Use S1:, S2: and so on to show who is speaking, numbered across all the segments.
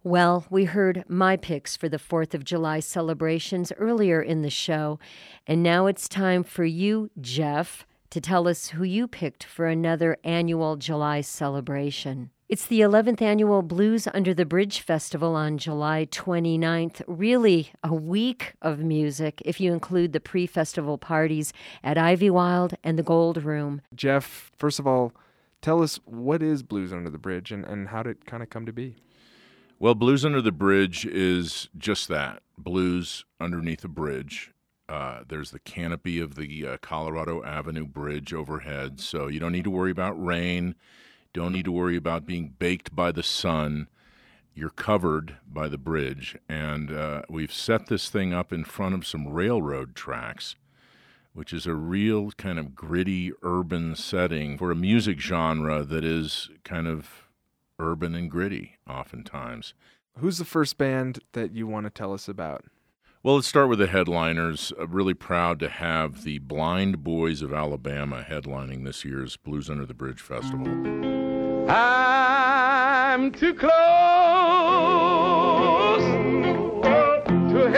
S1: Well, we heard my picks for the 4th of July celebrations earlier in the show, and now it's time for you, Jeff, to tell us who you picked for another annual July celebration. It's the 11th annual Blues Under the Bridge Festival on July 29th. Really a week of music if you include the pre-festival parties at Ivywild and the Gold Room.
S2: Jeff, first of all, tell us what is Blues Under the Bridge and how did it kind of come to be?
S3: Well, Blues Under the Bridge is just that, blues underneath a bridge. There's the canopy of the Colorado Avenue Bridge overhead, so you don't need to worry about rain, don't need to worry about being baked by the sun. You're covered by the bridge, and we've set this thing up in front of some railroad tracks, which is a real kind of gritty urban setting for a music genre that is kind of urban and gritty oftentimes.
S2: Who's the first band that you want to tell us about?
S3: Well, let's start with the headliners. I'm really proud to have the Blind Boys of Alabama headlining this year's Blues Under the Bridge Festival.
S4: I'm too close to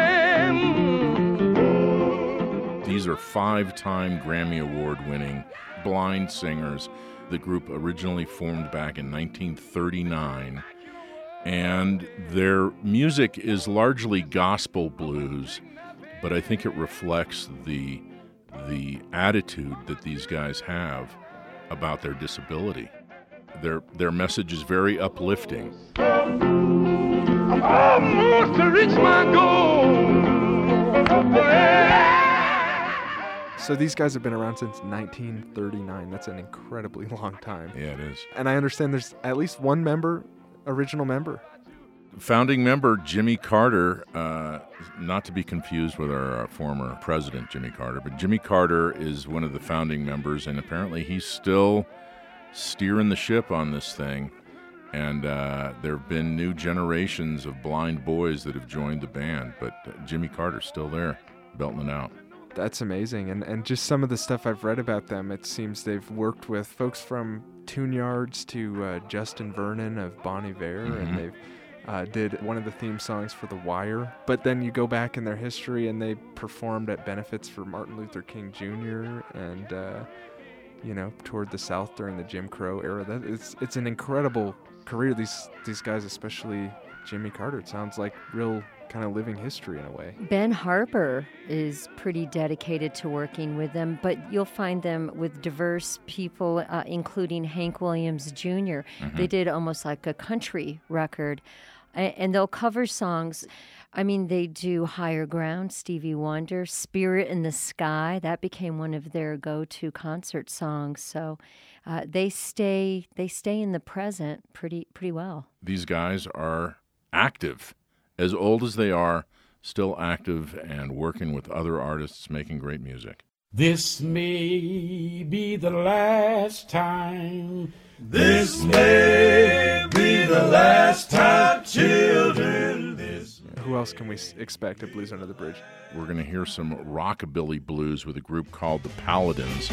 S4: heaven.
S3: These are 5-time Grammy Award-winning blind singers. The group originally formed back in 1939. And their music is largely gospel blues, but I think it reflects the attitude that these guys have about their disability. Their message is very uplifting.
S4: I'm almost to reach my goal.
S2: So these guys have been around since 1939. That's an incredibly long time.
S3: Yeah, it is.
S2: And I understand there's at least one original member.
S3: Founding member Jimmy Carter, not to be confused with our former president, Jimmy Carter, but Jimmy Carter is one of the founding members, and apparently he's still steering the ship on this thing. And there have been new generations of blind boys that have joined the band, but Jimmy Carter's still there, belting it out.
S2: That's amazing. And just some of the stuff I've read about them, it seems they've worked with folks from Tune Yards to Justin Vernon of Bon Iver, and they've did one of the theme songs for The Wire. But then you go back in their history, and they performed at benefits for Martin Luther King Jr. and toured the South during the Jim Crow era. It's an incredible career. These guys, especially Jimmy Carter, it sounds like real kind of living history in a way.
S1: Ben Harper is pretty dedicated to working with them, but you'll find them with diverse people, including Hank Williams Jr. They did almost like a country record, and they'll cover songs. I mean, they do Higher Ground, Stevie Wonder, Spirit in the Sky. That became one of their go-to concert songs. So they stay in the present pretty well.
S3: These guys are active. As old as they are, still active and working with other artists, making great music.
S5: This may be the last time.
S6: This may be the last time, children.
S2: Who else can we expect at Blues Under the Bridge?
S3: We're going to hear some rockabilly blues with a group called the Paladins.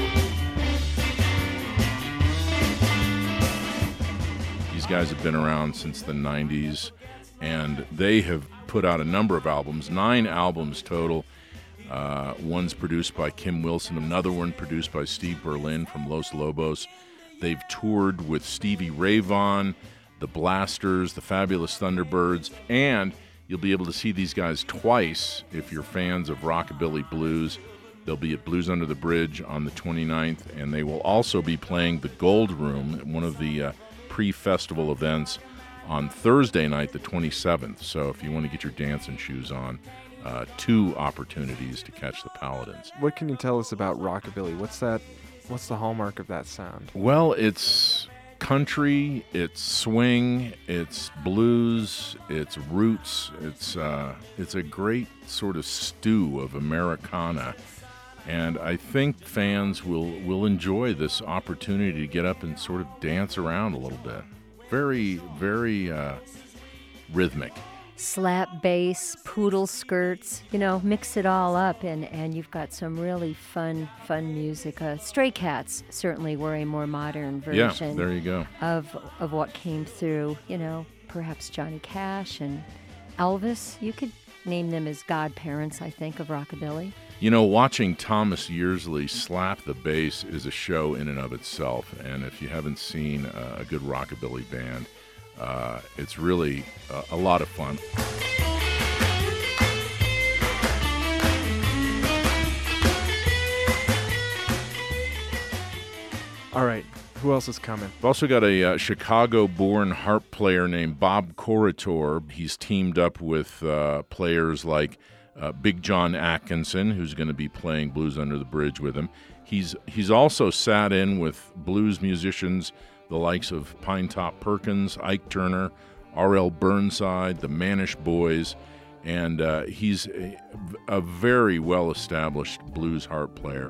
S3: These guys have been around since the 90s. And they have put out a number of albums, 9 albums total. One's produced by Kim Wilson, another one produced by Steve Berlin from Los Lobos. They've toured with Stevie Ray Vaughan, the Blasters, the Fabulous Thunderbirds, and you'll be able to see these guys twice if you're fans of rockabilly blues. They'll be at Blues Under the Bridge on the 29th, and they will also be playing the Gold Room, one of the pre-festival events, on Thursday night, the 27th. So if you want to get your dancing shoes on, 2 opportunities to catch the Paladins.
S2: What can you tell us about rockabilly? What's the hallmark of that sound?
S3: Well, it's country, it's swing, it's blues, it's roots. It's a great sort of stew of Americana. And I think fans will enjoy this opportunity to get up and sort of dance around a little bit. Very, very rhythmic.
S1: Slap bass, poodle skirts, mix it all up, and you've got some really fun music. Stray Cats certainly were a more modern version.
S3: Yeah, there you go.
S1: Of what came through, perhaps Johnny Cash and Elvis. You could name them as godparents, I think, of rockabilly.
S3: You know, watching Thomas Yearsley slap the bass is a show in and of itself. And if you haven't seen a good rockabilly band, it's really a lot of fun.
S2: All right, who else is coming?
S3: We've also got a Chicago-born harp player named Bob Corritore. He's teamed up with players like Big John Atkinson, who's going to be playing Blues Under the Bridge with him. He's also sat in with blues musicians the likes of Pinetop Perkins, Ike Turner, R.L. Burnside, the Manish Boys, and he's a very well-established blues harp player.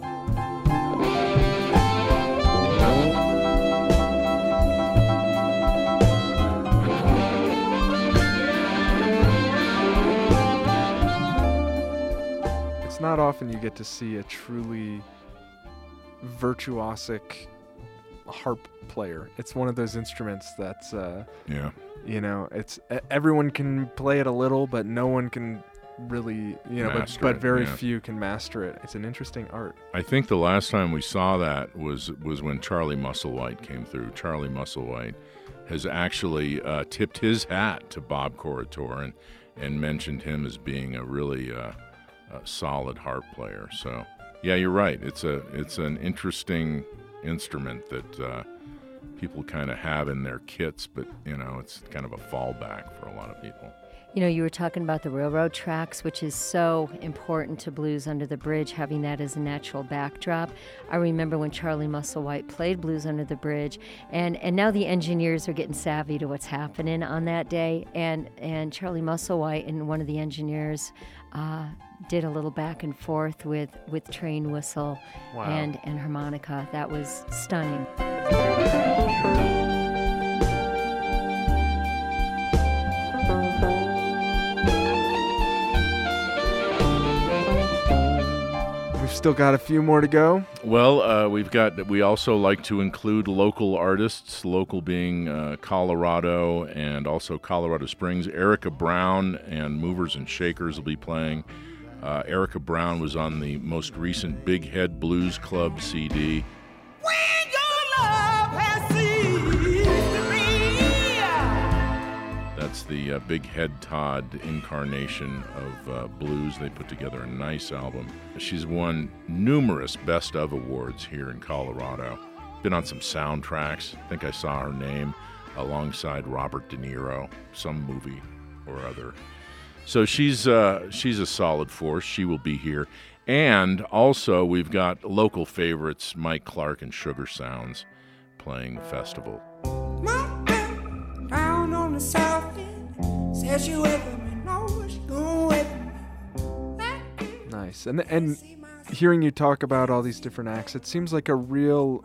S2: It's not often you get to see a truly virtuosic harp player. It's one of those instruments that's, it's everyone can play it a little, but no one can really, but very few can master it. It's an interesting art.
S3: I think the last time we saw that was when Charlie Musselwhite came through. Charlie Musselwhite has actually tipped his hat to Bob Corritore and mentioned him as being a really solid harp player. So, yeah, you're right. It's an interesting instrument that people kind of have in their kits, but it's kind of a fallback for a lot of people.
S1: You were talking about the railroad tracks, which is so important to Blues Under the Bridge, having that as a natural backdrop. I remember when Charlie Musselwhite played Blues Under the Bridge, and now the engineers are getting savvy to what's happening on that day, and Charlie Musselwhite and one of the engineers did a little back and forth with train whistle.
S2: Wow.
S1: and harmonica. That was stunning.
S2: We've still got a few more to go.
S3: Well, we also like to include local artists, local being Colorado and also Colorado Springs. Erica Brown and Movers and Shakers will be playing. Erica Brown was on the most recent Big Head Blues Club CD.
S7: When your love has ceased to be.
S3: That's the Big Head Todd incarnation of blues. They put together a nice album. She's won numerous Best of awards here in Colorado. Been on some soundtracks. I think I saw her name alongside Robert De Niro, some movie or other. So she's a solid force. She will be here. And also we've got local favorites, Mike Clark and Sugar Sounds, playing the festival.
S7: My girl down on the south end says you with me, knows she going with me.
S2: Nice. And hearing you talk about all these different acts, it seems like a real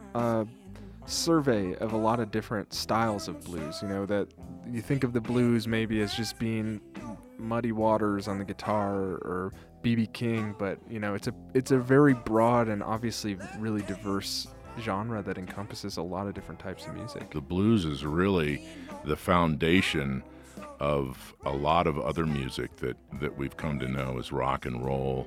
S2: survey of a lot of different styles of blues. That you think of the blues maybe as just being Muddy Waters on the guitar or B.B. King, but it's a very broad and obviously really diverse genre that encompasses a lot of different types of music.
S3: The blues is really the foundation of a lot of other music that we've come to know as rock and roll,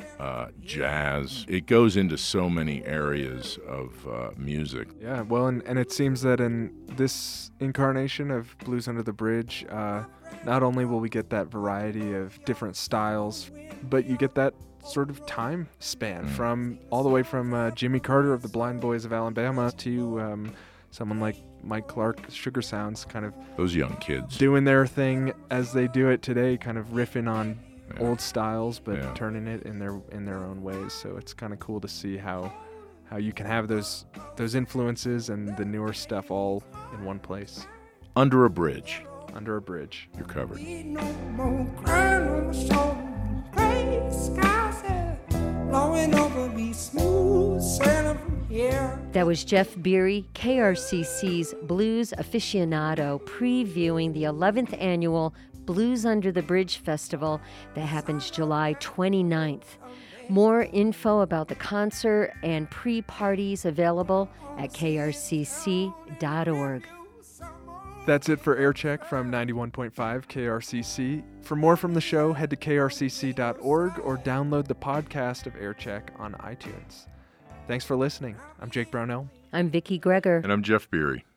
S3: jazz. It goes into so many areas of music.
S2: Yeah, well, and it seems that in this incarnation of Blues Under the Bridge, not only will we get that variety of different styles, but you get that sort of time span from all the way from Jimmy Carter of the Blind Boys of Alabama to someone like Mike Clark, Sugar Sounds, kind of
S3: those young kids
S2: doing their thing as they do it today, kind of riffing on old styles, but turning it in their own ways. So it's kind of cool to see how you can have those influences and the newer stuff all in one place.
S3: Under a bridge.
S2: Under a bridge.
S3: You're covered.
S7: No more crying on my shoulder. Gray skies blowing over me, smooth sailing from here.
S1: That was Jeff Beery, KRCC's Blues Aficionado, previewing the 11th annual Blues Under the Bridge Festival that happens July 29th. More info about the concert and pre-parties available at krcc.org.
S2: That's it for Aircheck from 91.5 KRCC. For more from the show, head to krcc.org or download the podcast of Aircheck on iTunes. Thanks for listening. I'm Jake Brownell.
S1: I'm Vicki Greger.
S3: And I'm Jeff Beery.